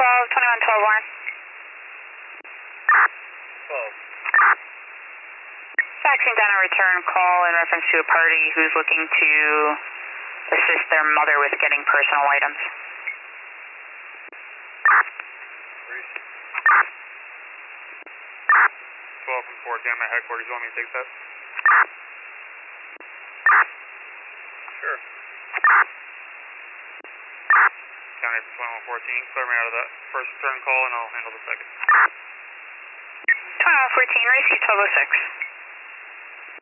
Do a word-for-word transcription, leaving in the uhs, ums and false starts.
twelve, twenty-one twelve, Warren. twelve. Faxing down a return call in reference to a party who's looking to assist their mother with getting personal items. twelve from four Gamma headquarters, you want me to take that? Sure. County for twenty-one fourteen, clear me out of that first return call and I'll handle the second. twenty-one fourteen, receive twelve oh six.